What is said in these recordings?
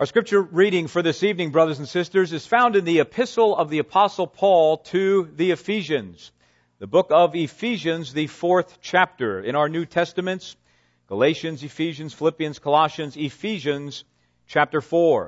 Our scripture reading for this evening, brothers and sisters, is found in the epistle of the Apostle Paul to the Ephesians. The book of Ephesians, the 4th chapter. In our New Testaments, Galatians, Ephesians, Philippians, Colossians, Ephesians, chapter 4.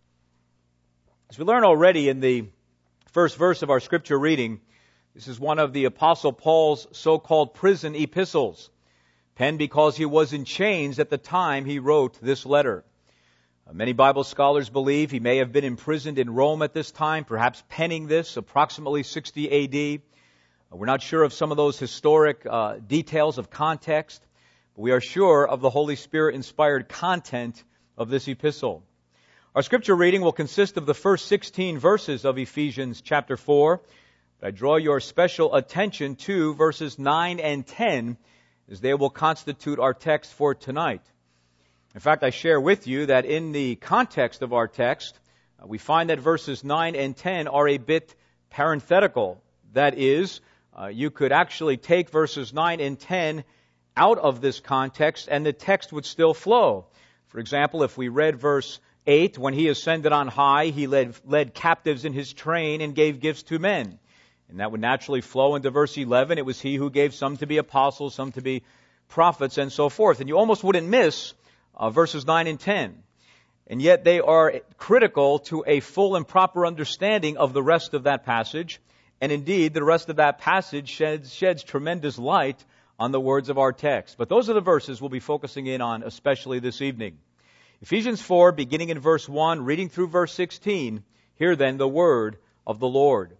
As we learn already in the first verse of our scripture reading, this is one of the Apostle Paul's so-called prison epistles, penned because he was in chains at the time he wrote this letter. Many Bible scholars believe he may have been imprisoned in Rome at this time, perhaps penning this approximately 60 A.D. We're not sure of some of those historic details of context, but we are sure of the Holy Spirit-inspired content of this epistle. Our scripture reading will consist of the first 16 verses of Ephesians chapter 4. But I draw your special attention to verses 9 and 10, as they will constitute our text for tonight. In fact, I share with you that in the context of our text, we find that verses 9 and 10 are a bit parenthetical. That is, you could actually take verses 9 and 10 out of this context and the text would still flow. For example, if we read verse 8, when he ascended on high, he led captives in his train and gave gifts to men. And that would naturally flow into verse 11. It was he who gave some to be apostles, some to be prophets, and so forth. And you almost wouldn't miss verses 9 and 10. And yet they are critical to a full and proper understanding of the rest of that passage. And indeed, the rest of that passage sheds tremendous light on the words of our text. But those are the verses we'll be focusing in on, especially this evening. Ephesians 4, beginning in verse 1, reading through verse 16. Hear then the word of the Lord.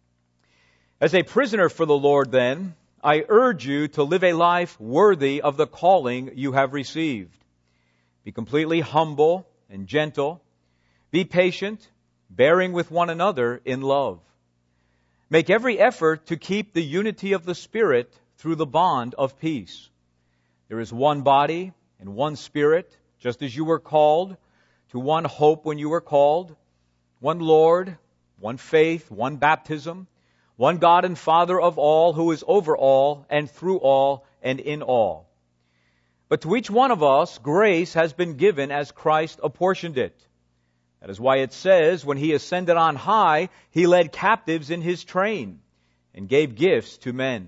As a prisoner for the Lord, then, I urge you to live a life worthy of the calling you have received. Be completely humble and gentle. Be patient, bearing with one another in love. Make every effort to keep the unity of the Spirit through the bond of peace. There is one body and one Spirit, just as you were called, to one hope when you were called, one Lord, one faith, one baptism, one God and Father of all, who is over all and through all and in all. But to each one of us, grace has been given as Christ apportioned it. That is why it says, when he ascended on high, he led captives in his train and gave gifts to men.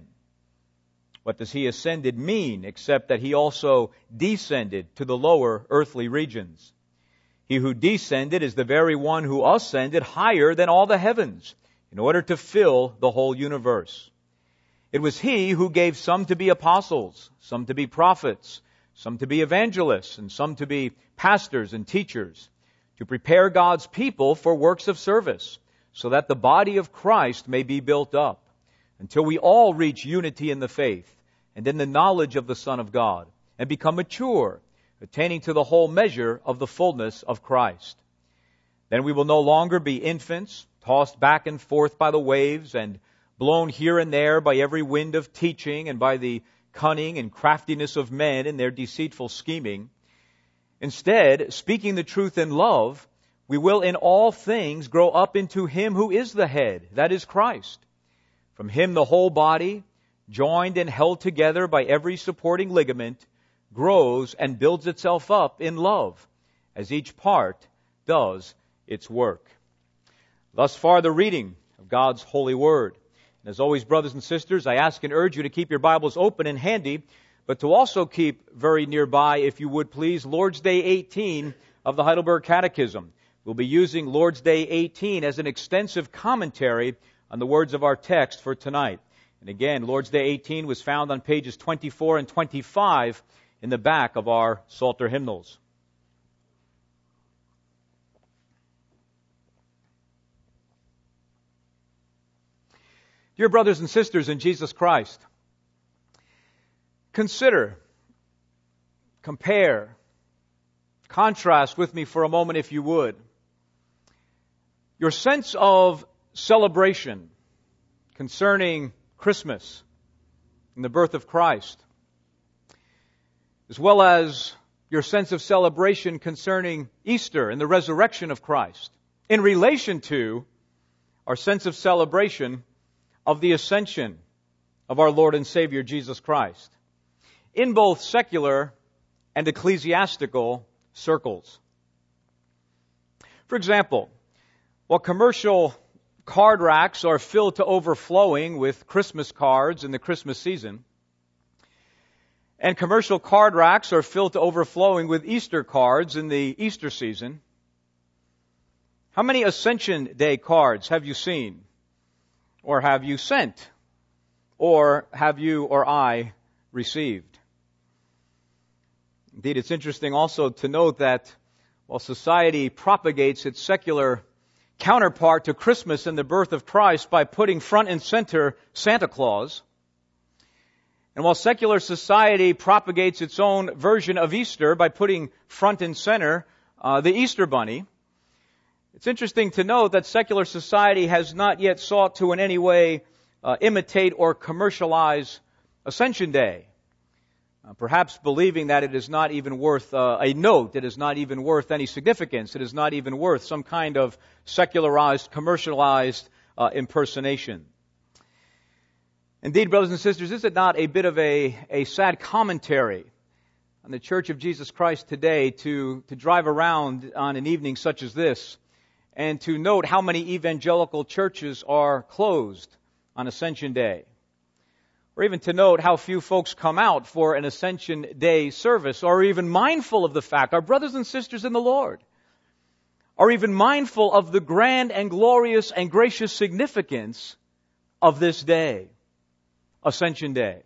What does he ascended mean, except that he also descended to the lower earthly regions? He who descended is the very one who ascended higher than all the heavens, in order to fill the whole universe. It was he who gave some to be apostles, some to be prophets, some to be evangelists, and some to be pastors and teachers, to prepare God's people for works of service, so that the body of Christ may be built up, until we all reach unity in the faith and in the knowledge of the Son of God, and become mature, attaining to the whole measure of the fullness of Christ. Then we will no longer be infants, tossed back and forth by the waves, and blown here and there by every wind of teaching and by the cunning and craftiness of men in their deceitful scheming. Instead, speaking the truth in love, we will in all things grow up into him who is the head, that is Christ. From him the whole body, joined and held together by every supporting ligament, grows and builds itself up in love, as each part does its work. Thus far the reading of God's holy word. And as always, brothers and sisters, I ask and urge you to keep your Bibles open and handy, but to also keep very nearby, if you would please, Lord's Day 18 of the Heidelberg Catechism. We'll be using Lord's Day 18 as an extensive commentary on the words of our text for tonight. And again, Lord's Day 18 was found on pages 24 and 25 in the back of our Psalter hymnals. Dear brothers and sisters in Jesus Christ, consider, compare, contrast with me for a moment if you would, your sense of celebration concerning Christmas and the birth of Christ, as well as your sense of celebration concerning Easter and the resurrection of Christ, in relation to our sense of celebration of the ascension of our Lord and Savior Jesus Christ, in both secular and ecclesiastical circles. For example, while commercial card racks are filled to overflowing with Christmas cards in the Christmas season, and commercial card racks are filled to overflowing with Easter cards in the Easter season, how many Ascension Day cards have you seen? Or have you sent? Or have you or I received? Indeed, it's interesting also to note that while society propagates its secular counterpart to Christmas and the birth of Christ by putting front and center Santa Claus, and while secular society propagates its own version of Easter by putting front and center the Easter Bunny, it's interesting to note that secular society has not yet sought to in any way imitate or commercialize Ascension Day, perhaps believing that it is not even worth a note, it is not even worth any significance, it is not even worth some kind of secularized, commercialized impersonation. Indeed, brothers and sisters, is it not a bit of a sad commentary on the Church of Jesus Christ today to drive around on an evening such as this and to note how many evangelical churches are closed on Ascension Day? Or even to note how few folks come out for an Ascension Day service, or even mindful of the fact, our brothers and sisters in the Lord are even mindful of the grand and glorious and gracious significance of this day, Ascension Day.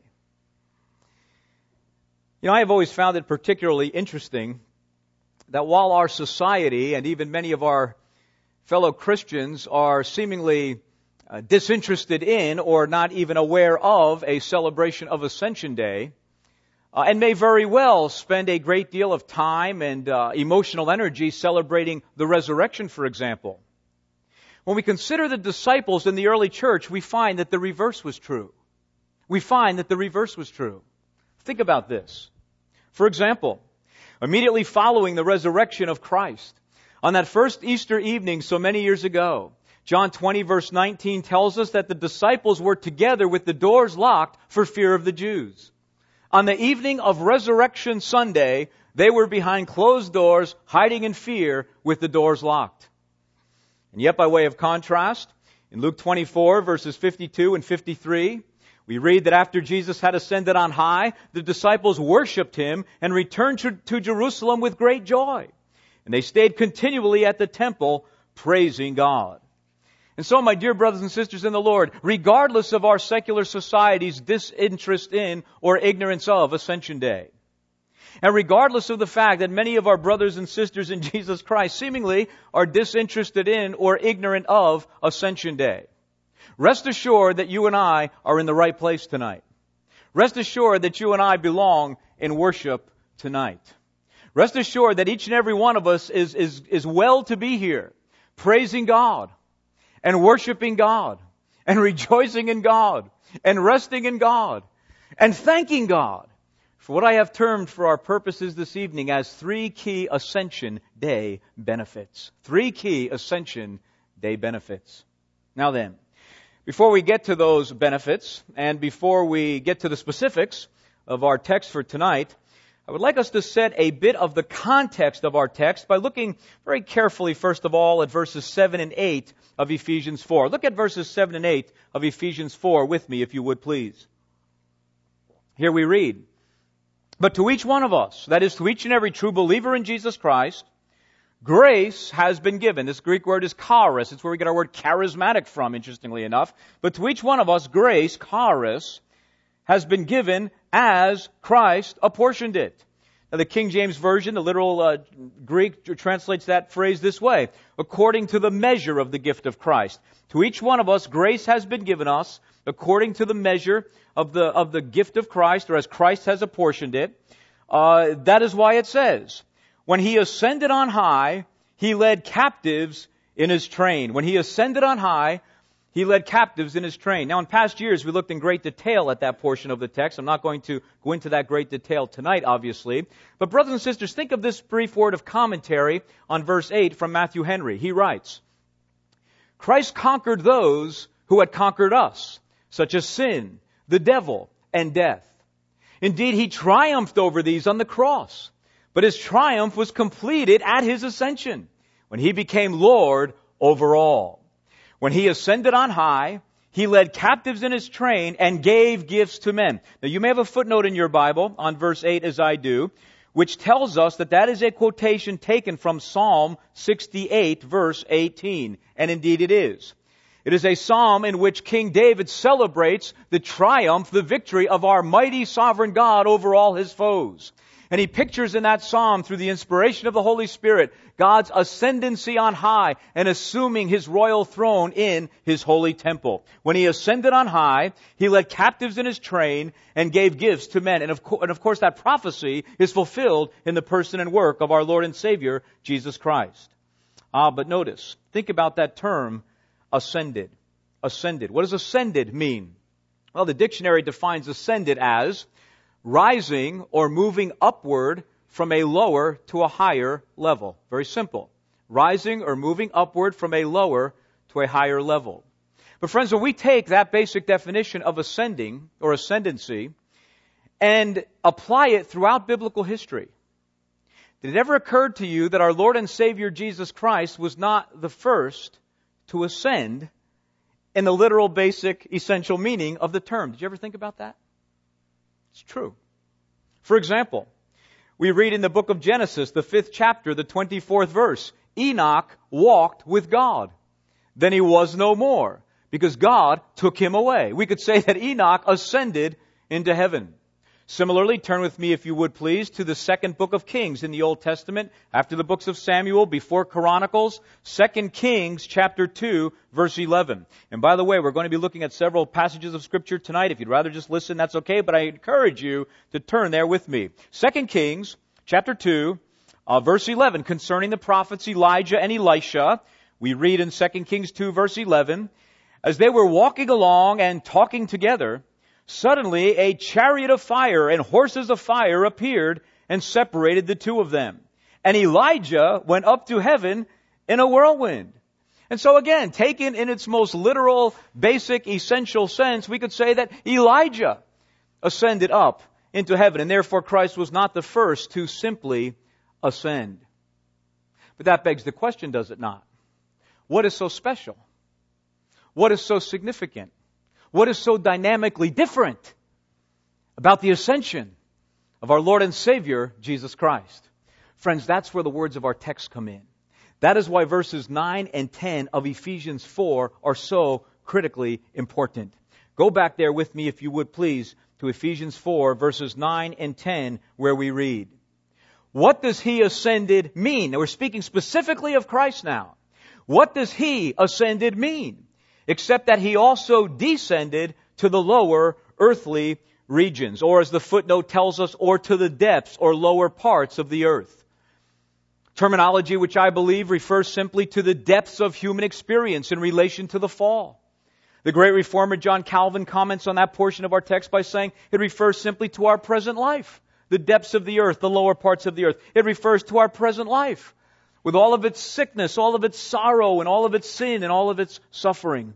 You know, I have always found it particularly interesting that while our society and even many of our fellow Christians are seemingly disinterested in or not even aware of a celebration of Ascension Day, and may very well spend a great deal of time and emotional energy celebrating the resurrection, for example. When we consider the disciples in the early church, we find that the reverse was true. Think about this. For example, immediately following the resurrection of Christ, on that first Easter evening so many years ago, John 20 verse 19 tells us that the disciples were together with the doors locked for fear of the Jews. On the evening of Resurrection Sunday, they were behind closed doors, hiding in fear with the doors locked. And yet, by way of contrast, in Luke 24 verses 52 and 53, we read that after Jesus had ascended on high, the disciples worshipped Him and returned to Jerusalem with great joy. And they stayed continually at the temple, praising God. And so, my dear brothers and sisters in the Lord, regardless of our secular society's disinterest in or ignorance of Ascension Day, and regardless of the fact that many of our brothers and sisters in Jesus Christ seemingly are disinterested in or ignorant of Ascension Day, rest assured that you and I are in the right place tonight. Rest assured that you and I belong in worship tonight. Rest assured that each and every one of us is well to be here, praising God, and worshiping God, and rejoicing in God, and resting in God, and thanking God for what I have termed for our purposes this evening as 3 key Ascension Day benefits. 3 key Ascension Day benefits. Now then, before we get to those benefits, and before we get to the specifics of our text for tonight, I would like us to set a bit of the context of our text by looking very carefully, first of all, at verses 7 and 8 of Ephesians 4. Look at verses 7 and 8 of Ephesians 4 with me, if you would please. Here we read, "But to each one of us," that is, to each and every true believer in Jesus Christ, "grace has been given." This Greek word is charis. It's where we get our word charismatic from, interestingly enough. But to each one of us, grace, charis, has been given as Christ apportioned it. Now, the King James Version, the literal Greek, translates that phrase this way: according to the measure of the gift of Christ. To each one of us, grace has been given us according to the measure of the gift of Christ, or as Christ has apportioned it. That is why it says, when He ascended on high, He led captives in His train. When He ascended on high, He led captives in His train. Now, in past years, we looked in great detail at that portion of the text. I'm not going to go into that great detail tonight, obviously. But brothers and sisters, think of this brief word of commentary on verse 8 from Matthew Henry. He writes, "Christ conquered those who had conquered us, such as sin, the devil, and death. Indeed, He triumphed over these on the cross. But His triumph was completed at His ascension, when He became Lord over all. When He ascended on high, He led captives in His train and gave gifts to men. Now you may have a footnote in your Bible on verse 8 as I do, which tells us that that is a quotation taken from Psalm 68 verse 18. And indeed it is. It is a psalm in which King David celebrates the triumph, the victory of our mighty sovereign God over all His foes. And he pictures in that psalm, through the inspiration of the Holy Spirit, God's ascendancy on high and assuming His royal throne in His holy temple. When He ascended on high, He led captives in His train and gave gifts to men. And of course that prophecy is fulfilled in the person and work of our Lord and Savior, Jesus Christ. But notice, think about that term, ascended. Ascended. What does ascended mean? Well, the dictionary defines ascended as rising or moving upward from a lower to a higher level. Very simple. Rising or moving upward from a lower to a higher level. But friends, when we take that basic definition of ascending or ascendancy and apply it throughout biblical history, did it ever occur to you that our Lord and Savior Jesus Christ was not the first to ascend in the literal, basic, essential meaning of the term? Did you ever think about that? It's true. For example, we read in the book of Genesis, the 5th chapter, the 24th verse, Enoch walked with God. Then he was no more, because God took him away. We could say that Enoch ascended into heaven. Similarly, turn with me, if you would please, to the 2nd book of Kings in the Old Testament, after the books of Samuel, before Chronicles, 2 Kings chapter 2, verse 11. And by the way, we're going to be looking at several passages of Scripture tonight. If you'd rather just listen, that's okay, but I encourage you to turn there with me. 2 Kings chapter 2, verse 11, concerning the prophets Elijah and Elisha, we read in 2 Kings 2, verse 11, as they were walking along and talking together, suddenly a chariot of fire and horses of fire appeared and separated the two of them. And Elijah went up to heaven in a whirlwind. And so again, taken in its most literal, basic, essential sense, we could say that Elijah ascended up into heaven, and therefore Christ was not the first to simply ascend. But that begs the question, does it not? What is so special? What is so significant? What is so dynamically different about the ascension of our Lord and Savior, Jesus Christ? Friends, that's where the words of our text come in. That is why verses 9 and 10 of Ephesians 4 are so critically important. Go back there with me, if you would please, to Ephesians 4, verses 9 and 10, where we read, what does He ascended mean? Now, we're speaking specifically of Christ now. What does He ascended mean? Except that He also descended to the lower earthly regions, or as the footnote tells us, or to the depths or lower parts of the earth. Terminology which I believe refers simply to the depths of human experience in relation to the fall. The great reformer John Calvin comments on that portion of our text by saying it refers simply to our present life. The depths of the earth, the lower parts of the earth. It refers to our present life, with all of its sickness, all of its sorrow, and all of its sin, and all of its suffering.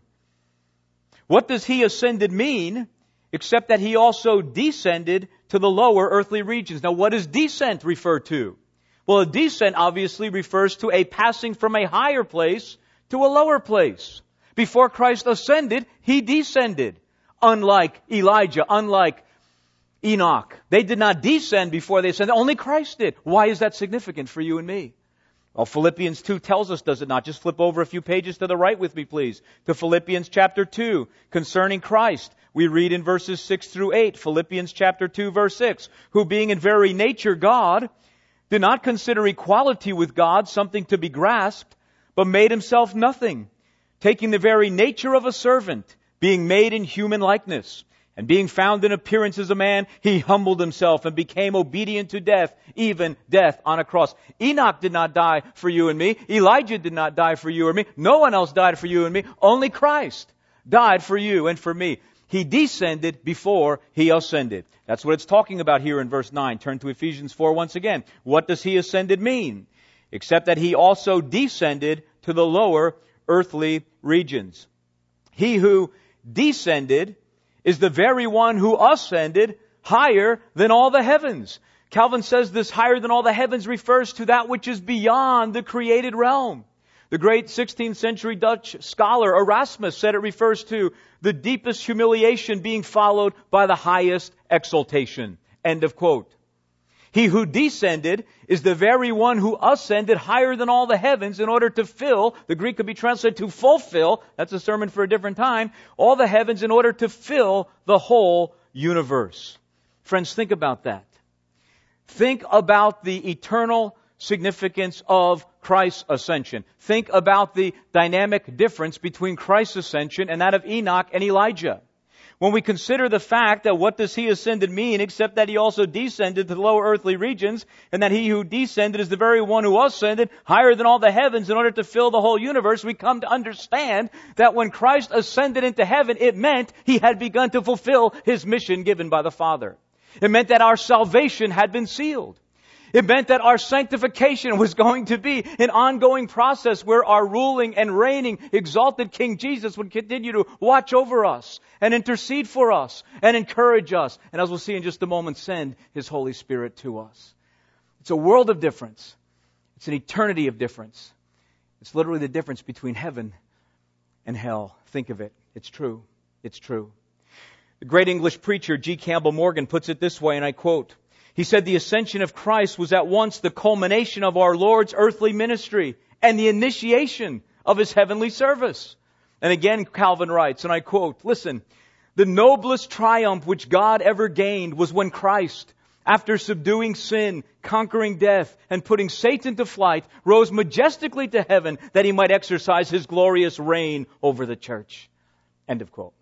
What does He ascended mean, except that He also descended to the lower earthly regions? Now, what does descent refer to? Well, a descent obviously refers to a passing from a higher place to a lower place. Before Christ ascended, He descended. Unlike Elijah, unlike Enoch. They did not descend before they ascended. Only Christ did. Why is that significant for you and me? Well, Philippians 2 tells us, does it not? Just flip over a few pages to the right with me, please. To Philippians chapter 2, concerning Christ. We read in verses 6 through 8, Philippians chapter 2, verse 6, who being in very nature God, did not consider equality with God something to be grasped, but made Himself nothing, taking the very nature of a servant, being made in human likeness. And being found in appearance as a man, He humbled Himself and became obedient to death, even death on a cross. Enoch did not die for you and me. Elijah did not die for you or me. No one else died for you and me. Only Christ died for you and for me. He descended before He ascended. That's what it's talking about here in verse 9. Turn to Ephesians 4 once again. What does He ascended mean? Except that He also descended to the lower earthly regions. He who descended is the very one who ascended higher than all the heavens. Calvin says this higher than all the heavens refers to that which is beyond the created realm. The great 16th century Dutch scholar Erasmus said it refers to the deepest humiliation being followed by the highest exaltation. End of quote. He who descended is the very one who ascended higher than all the heavens in order to fill, the Greek could be translated to fulfill, that's a sermon for a different time, all the heavens in order to fill the whole universe. Friends, think about that. Think about the eternal significance of Christ's ascension. Think about the dynamic difference between Christ's ascension and that of Enoch and Elijah. When we consider the fact that what does he ascended mean except that he also descended to the lower earthly regions, and that he who descended is the very one who ascended higher than all the heavens in order to fill the whole universe, we come to understand that when Christ ascended into heaven, it meant he had begun to fulfill his mission given by the Father. It meant that our salvation had been sealed. It meant that our sanctification was going to be an ongoing process where our ruling and reigning exalted King Jesus would continue to watch over us and intercede for us and encourage us. And as we'll see in just a moment, send His Holy Spirit to us. It's a world of difference. It's an eternity of difference. It's literally the difference between heaven and hell. Think of it. It's true. It's true. The great English preacher G. Campbell Morgan puts it this way, and I quote, he said, "The ascension of Christ was at once the culmination of our Lord's earthly ministry and the initiation of His heavenly service." And again, Calvin writes, and I quote, listen, "The noblest triumph which God ever gained was when Christ, after subduing sin, conquering death, and putting Satan to flight, rose majestically to heaven that He might exercise His glorious reign over the church." End of quote.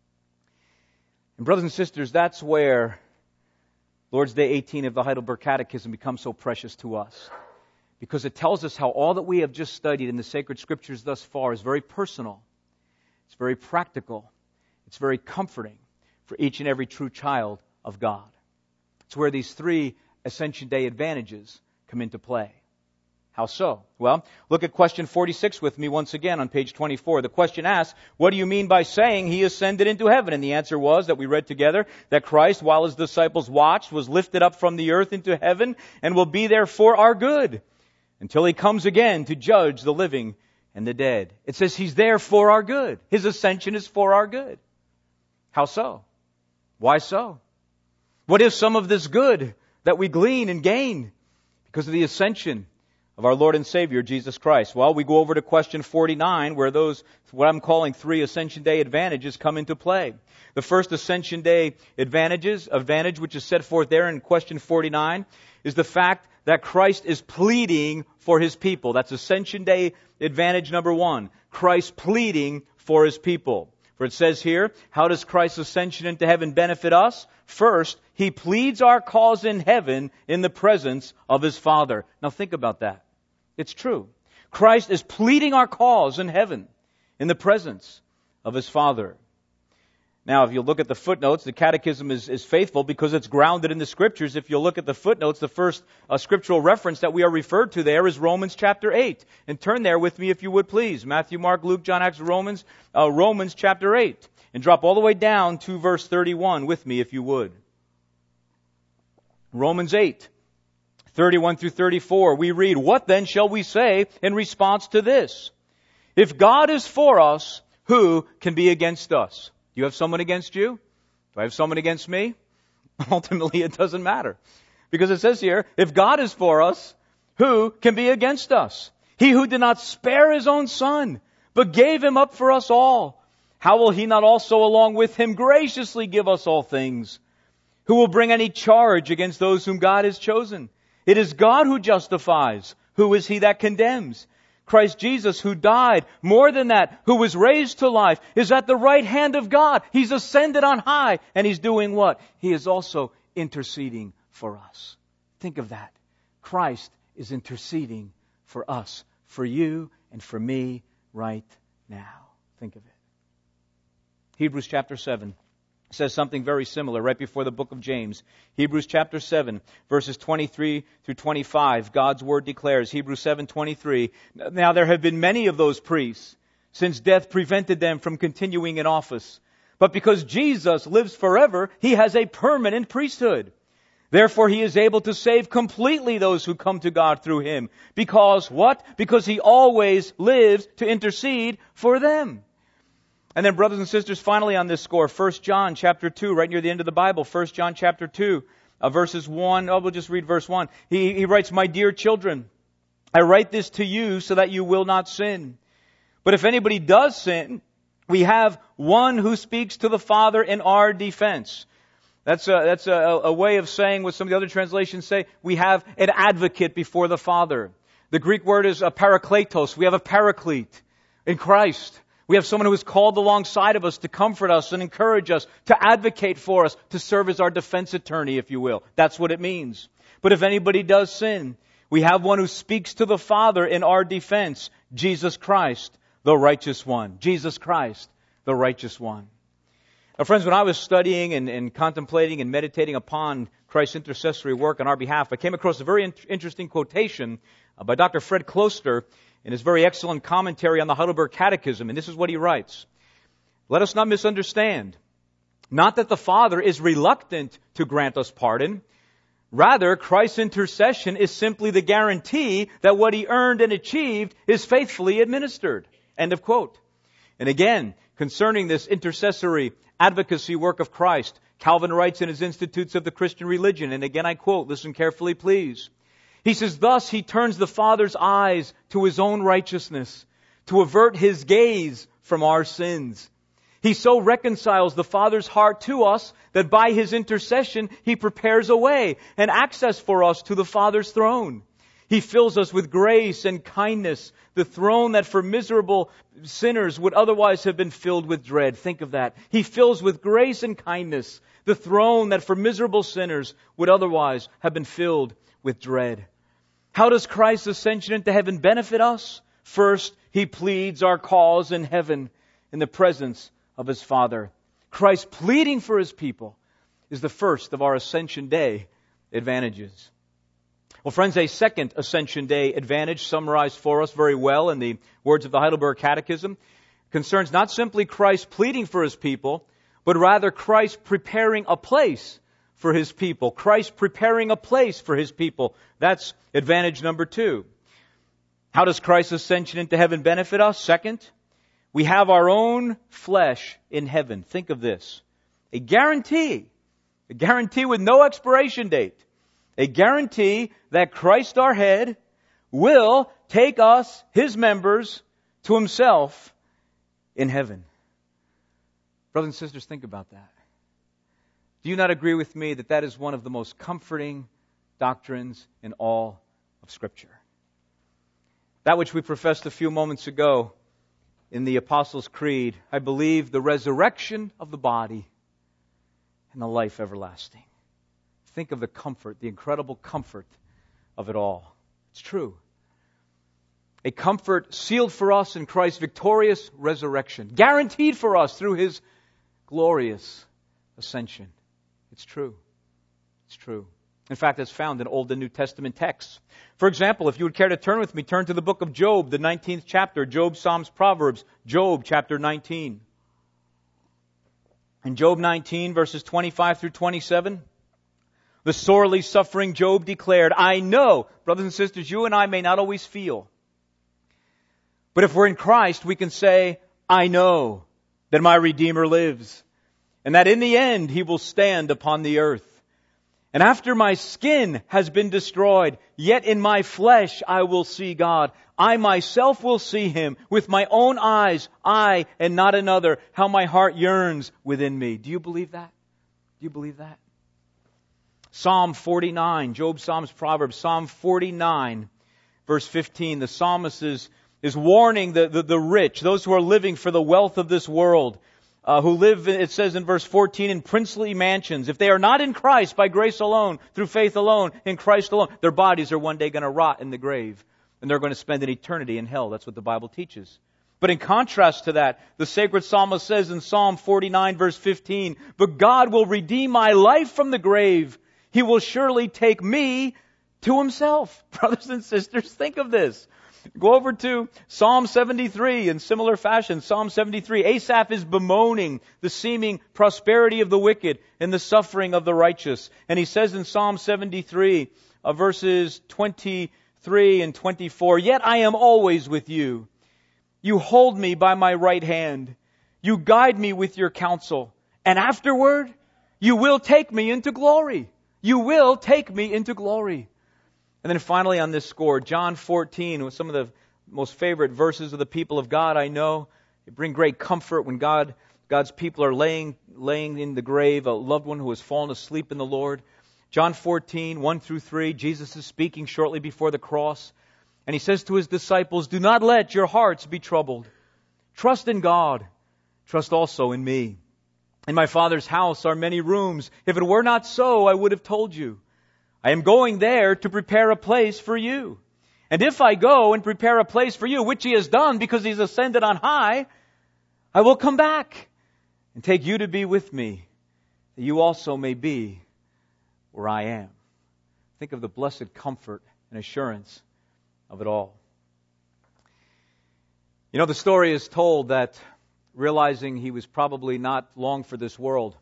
And brothers and sisters, that's where Lord's Day 18 of the Heidelberg Catechism becomes so precious to us, because it tells us how all that we have just studied in the sacred scriptures thus far is very personal, it's very practical, it's very comforting for each and every true child of God. It's where these three Ascension Day advantages come into play. How so? Well, look at question 46 with me once again on page 24. The question asks, what do you mean by saying He ascended into heaven? And the answer was, that we read together, that Christ, while His disciples watched, was lifted up from the earth into heaven and will be there for our good until He comes again to judge the living and the dead. It says He's there for our good. His ascension is for our good. How so? Why so? What is some of this good that we glean and gain because of the ascension of our Lord and Savior, Jesus Christ? Well, we go over to question 49, where those, what I'm calling three Ascension Day advantages, come into play. The first Ascension Day advantage, which is set forth there in question 49, is the fact that Christ is pleading for His people. That's Ascension Day advantage number one. Christ pleading for His people. For it says here, how does Christ's ascension into heaven benefit us? First, He pleads our cause in heaven in the presence of His Father. Now think about that. It's true. Christ is pleading our cause in heaven in the presence of His Father. Now, if you look at the footnotes, the Catechism is faithful because it's grounded in the Scriptures. If you look at the footnotes, the first scriptural reference that we are referred to there is Romans chapter 8. And turn there with me if you would please. Matthew, Mark, Luke, John, Acts, Romans chapter 8. And drop all the way down to verse 31 with me if you would. Romans 8. 31 through 34, we read, "What then shall we say in response to this? If God is for us, who can be against us?" Do you have someone against you? Do I have someone against me? Ultimately, it doesn't matter. Because it says here, if God is for us, who can be against us? He who did not spare His own Son, but gave Him up for us all, how will He not also along with Him graciously give us all things? Who will bring any charge against those whom God has chosen? It is God who justifies. Who is he that condemns? Christ Jesus, who died, more than that, who was raised to life, is at the right hand of God. He's ascended on high, and He's doing what? He is also interceding for us. Think of that. Christ is interceding for us, for you and for me right now. Think of it. Hebrews chapter 7. Says something very similar right before the book of James. Hebrews chapter 7, verses 23 through 25. God's Word declares, Hebrews 7:23, "Now there have been many of those priests, since death prevented them from continuing in office. But because Jesus lives forever, He has a permanent priesthood. Therefore He is able to save completely those who come to God through Him. Because what? Because He always lives to intercede for them. And then, brothers and sisters, finally on this score, 1 John chapter 2, right near the end of the Bible, 1 John chapter 2, verses 1, we'll just read verse 1. He writes, "My dear children, I write this to you so that you will not sin. But if anybody does sin, we have one who speaks to the Father in our defense." That's a way of saying what some of the other translations say. We have an advocate before the Father. The Greek word is a parakletos. We have a paraclete in Christ. We have someone who is called alongside of us to comfort us and encourage us, to advocate for us, to serve as our defense attorney, if you will. That's what it means. But if anybody does sin, we have one who speaks to the Father in our defense, Jesus Christ, the righteous one. Jesus Christ, the righteous one. Now, friends, when I was studying and contemplating and meditating upon Christ's intercessory work on our behalf, I came across a very interesting quotation by Dr. Fred Kloster in his very excellent commentary on the Heidelberg Catechism. And this is what he writes. "Let us not misunderstand. Not that the Father is reluctant to grant us pardon. Rather, Christ's intercession is simply the guarantee that what He earned and achieved is faithfully administered." End of quote. And again, concerning this intercessory advocacy work of Christ, Calvin writes in his Institutes of the Christian Religion, and again I quote, listen carefully please. He says, "Thus He turns the Father's eyes to His own righteousness, to avert His gaze from our sins. He so reconciles the Father's heart to us that by His intercession He prepares a way and access for us to the Father's throne. He fills us with grace and kindness, the throne that for miserable sinners would otherwise have been filled with dread." Think of that. He fills with grace and kindness the throne that for miserable sinners would otherwise have been filled with dread. How does Christ's ascension into heaven benefit us? First, He pleads our cause in heaven in the presence of His Father. Christ pleading for His people is the first of our Ascension Day advantages. Well, friends, a second Ascension Day advantage summarized for us very well in the words of the Heidelberg Catechism concerns not simply Christ pleading for His people, but rather Christ preparing a place for His people. Christ preparing a place for His people. That's advantage number 2. How does Christ's ascension into heaven benefit us? Second, we have our own flesh in heaven. Think of this. A guarantee with no expiration date. A guarantee that Christ our head will take us, His members, to Himself in heaven. Brothers and sisters, think about that. Do you not agree with me that that is one of the most comforting doctrines in all of Scripture? That which we professed a few moments ago in the Apostles' Creed, I believe the resurrection of the body and the life everlasting. Think of the comfort, the incredible comfort of it all. It's true. A comfort sealed for us in Christ's victorious resurrection, guaranteed for us through His glorious ascension. It's true. It's true. In fact, it's found in Old and New Testament texts. For example, if you would care to turn with me, turn to the book of Job, the 19th chapter, Job, Psalms, Proverbs, Job chapter 19. In Job 19, verses 25 through 27, the sorely suffering Job declared, "I know," brothers and sisters, you and I may not always feel, but if we're in Christ, we can say, "I know that my Redeemer lives, and that in the end He will stand upon the earth. And after my skin has been destroyed, yet in my flesh I will see God. I myself will see Him with my own eyes, I and not another. How my heart yearns within me." Do you believe that? Do you believe that? Psalm 49, Job, Psalms, Proverbs, Psalm 49, verse 15. The psalmist is warning the rich, those who are living for the wealth of this world, who live, it says in verse 14, in princely mansions. If they are not in Christ by grace alone, through faith alone, in Christ alone, their bodies are one day going to rot in the grave, and they're going to spend an eternity in hell. That's what the Bible teaches. But in contrast to that, the sacred psalmist says in Psalm 49, verse 15, "But God will redeem my life from the grave. He will surely take me to Himself." Brothers and sisters, think of this. Go over to Psalm 73 in similar fashion. Psalm 73. Asaph is bemoaning the seeming prosperity of the wicked and the suffering of the righteous. And he says in Psalm 73, verses 23 and 24, "Yet I am always with you. You hold me by my right hand. You guide me with your counsel. And afterward, you will take me into glory." You will take me into glory. And then finally on this score, John 14, with some of the most favorite verses of the people of God I know. They bring great comfort when God's people are laying in the grave, a loved one who has fallen asleep in the Lord. John 14, 1 through 3, Jesus is speaking shortly before the cross. And He says to His disciples, "Do not let your hearts be troubled. Trust in God. Trust also in me. In my Father's house are many rooms. If it were not so, I would have told you. I am going there to prepare a place for you. And if I go and prepare a place for you, which He has done because He's ascended on high, I will come back and take you to be with me, that you also may be where I am." Think of the blessed comfort and assurance of it all. You know, the story is told that, realizing he was probably not long for this world,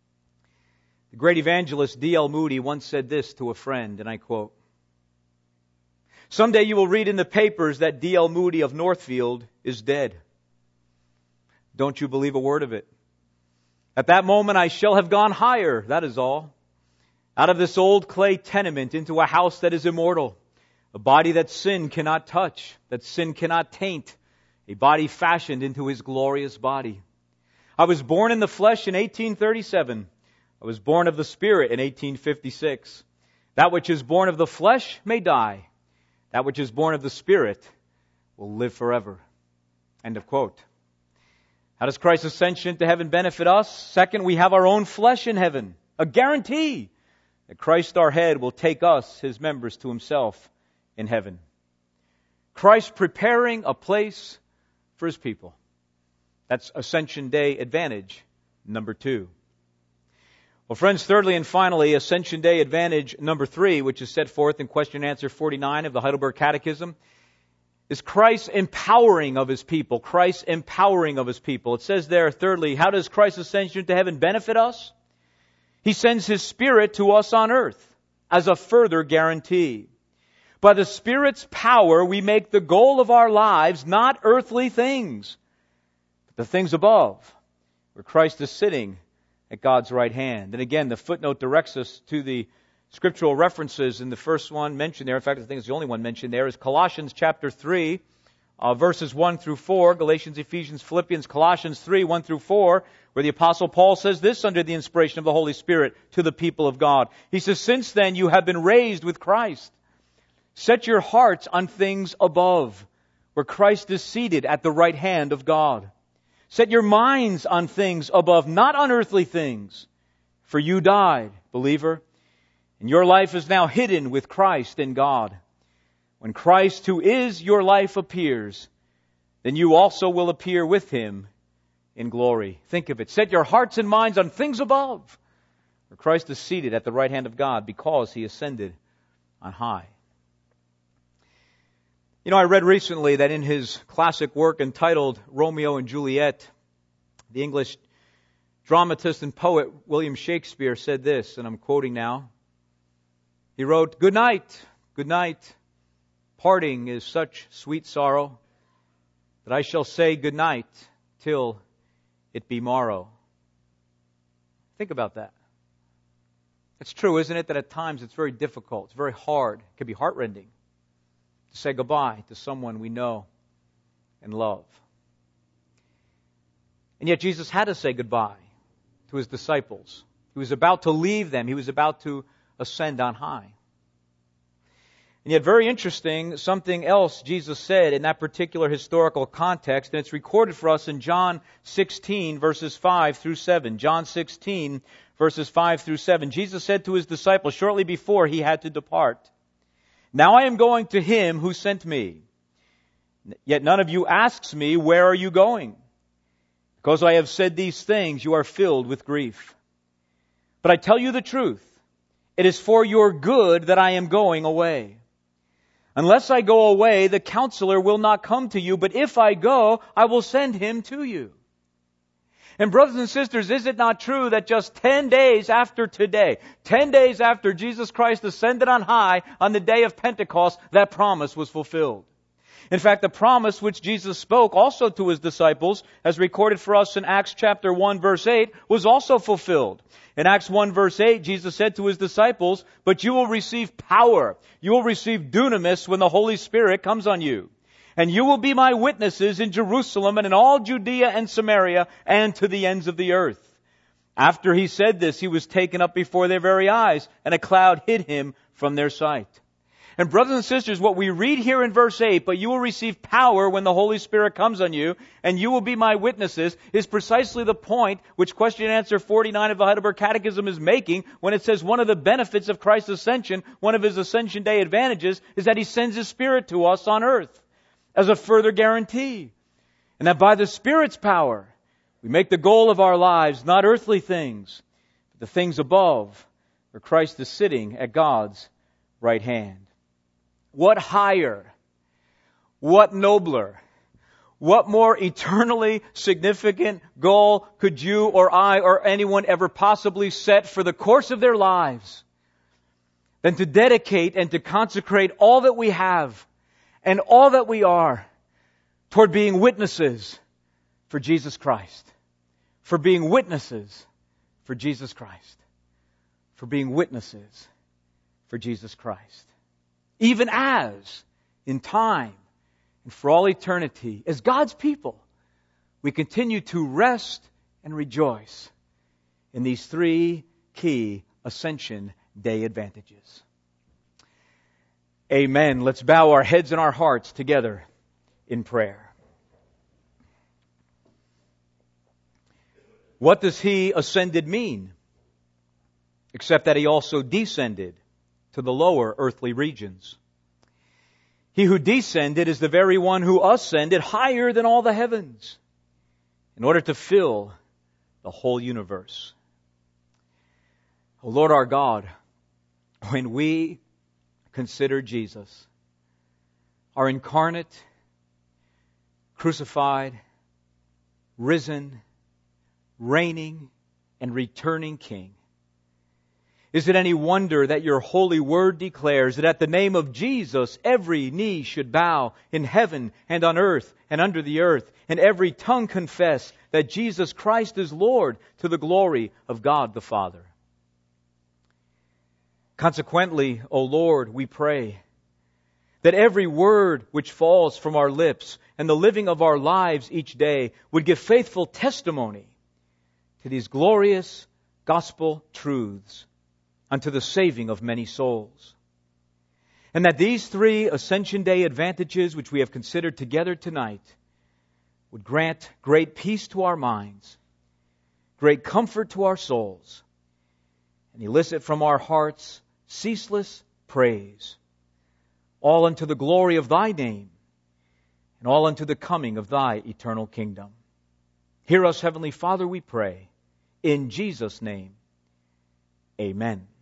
the great evangelist D.L. Moody once said this to a friend, and I quote, "Someday you will read in the papers that D.L. Moody of Northfield is dead. Don't you believe a word of it. At that moment I shall have gone higher, that is all. Out of this old clay tenement into a house that is immortal, a body that sin cannot touch, that sin cannot taint, a body fashioned into His glorious body. I was born in the flesh in 1837. I was born of the Spirit in 1856. That which is born of the flesh may die. That which is born of the Spirit will live forever." End of quote. How does Christ's ascension to heaven benefit us? Second, we have our own flesh in heaven. A guarantee that Christ our head will take us, His members, to Himself in heaven. Christ preparing a place for His people. That's Ascension Day advantage number 2. Well, friends, thirdly and finally, Ascension Day advantage number 3, which is set forth in question and answer 49 of the Heidelberg Catechism, is Christ's empowering of His people. Christ's empowering of His people. It says there, thirdly, how does Christ's ascension to heaven benefit us? He sends His Spirit to us on earth as a further guarantee. By the Spirit's power, we make the goal of our lives not earthly things, but the things above, where Christ is sitting at God's right hand. And again, the footnote directs us to the scriptural references, in the first one mentioned there. In fact, I think it's the only one mentioned there, is Colossians chapter 3, verses 1 through 4, Galatians, Ephesians, Philippians, Colossians 3, 1 through 4, where the Apostle Paul says this under the inspiration of the Holy Spirit to the people of God. He says, "Since then you have been raised with Christ. Set your hearts on things above, where Christ is seated at the right hand of God. Set your minds on things above, not on earthly things. For you died, believer, and your life is now hidden with Christ in God. When Christ, who is your life, appears, then you also will appear with Him in glory." Think of it. Set your hearts and minds on things above, where Christ is seated at the right hand of God because He ascended on high. You know, I read recently that in his classic work entitled Romeo and Juliet, the English dramatist and poet William Shakespeare said this, and I'm quoting now. He wrote, "Good night, good night. Parting is such sweet sorrow that I shall say good night till it be morrow." Think about that. It's true, isn't it, that at times it's very difficult, it's very hard, it can be heartrending to say goodbye to someone we know and love. And yet Jesus had to say goodbye to His disciples. He was about to leave them. He was about to ascend on high. And yet, very interesting, something else Jesus said in that particular historical context, and it's recorded for us in John 16, verses 5 through 7. John 16, verses 5 through 7. Jesus said to His disciples shortly before He had to depart, "Now I am going to Him who sent me. Yet none of you asks me, 'Where are you going?' Because I have said these things, you are filled with grief. But I tell you the truth, it is for your good that I am going away. Unless I go away, the Counselor will not come to you, but if I go, I will send him to you. And brothers and sisters, is it not true that just 10 days after today, 10 days after Jesus Christ ascended on high on the day of Pentecost, that promise was fulfilled? In fact, the promise which Jesus spoke also to his disciples, as recorded for us in Acts chapter 1 verse 8, was also fulfilled. In Acts 1 verse 8, Jesus said to his disciples, "But you will receive power. You will receive dunamis when the Holy Spirit comes on you. And you will be my witnesses in Jerusalem and in all Judea and Samaria and to the ends of the earth." After he said this, he was taken up before their very eyes, and a cloud hid him from their sight. And brothers and sisters, what we read here in verse 8, "But you will receive power when the Holy Spirit comes on you, and you will be my witnesses," is precisely the point which question and answer 49 of the Heidelberg Catechism is making when it says one of the benefits of Christ's ascension, one of his Ascension Day advantages, is that he sends his Spirit to us on earth as a further guarantee. And that by the Spirit's power, we make the goal of our lives not earthly things, but the things above, where Christ is sitting at God's right hand. What higher, what nobler, what more eternally significant goal could you or I or anyone ever possibly set for the course of their lives than to dedicate and to consecrate all that we have and all that we are toward being witnesses for Jesus Christ. For being witnesses for Jesus Christ. For being witnesses for Jesus Christ. Even as, in time, and for all eternity, as God's people, we continue to rest and rejoice in these three key Ascension Day advantages. Amen. Let's bow our heads and our hearts together in prayer. What does He ascended mean? Except that He also descended to the lower earthly regions. He who descended is the very one who ascended higher than all the heavens in order to fill the whole universe. O Lord our God, when we consider Jesus, our incarnate, crucified, risen, reigning, and returning King, is it any wonder that your holy word declares that at the name of Jesus every knee should bow in heaven and on earth and under the earth, and every tongue confess that Jesus Christ is Lord, to the glory of God the Father? Consequently, O Lord, we pray that every word which falls from our lips and the living of our lives each day would give faithful testimony to these glorious gospel truths unto the saving of many souls. And that these three Ascension Day advantages which we have considered together tonight would grant great peace to our minds, great comfort to our souls, and elicit from our hearts ceaseless praise, all unto the glory of Thy name, and all unto the coming of Thy eternal kingdom. Hear us, Heavenly Father, we pray, in Jesus' name. Amen.